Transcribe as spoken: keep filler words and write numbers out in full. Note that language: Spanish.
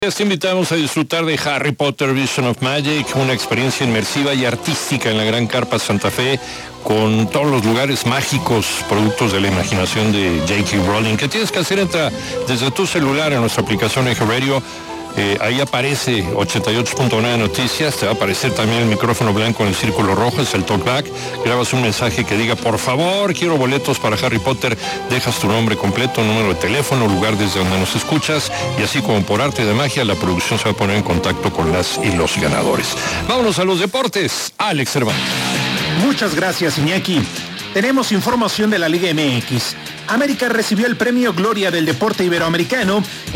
Te invitamos a disfrutar de Harry Potter Vision of Magic, una experiencia inmersiva y artística en la Gran Carpa Santa Fe, con todos los lugares mágicos, productos de la imaginación de J K Rowling. ¿Qué tienes que hacer? Entra desde tu celular en nuestra aplicación Eje Radio. Eh, ahí aparece ochenta y ocho punto nueve Noticias, te va a aparecer también el micrófono blanco en el círculo rojo, es el talkback. Grabas un mensaje que diga, por favor, quiero boletos para Harry Potter, dejas tu nombre completo, número de teléfono, lugar desde donde nos escuchas, y así como por arte de magia, la producción se va a poner en contacto con las y los ganadores. Vámonos a los deportes. Alex Cervantes. Muchas gracias, Iñaki. Tenemos información de la Liga M X. América recibió el premio Gloria del Deporte Iberoamericano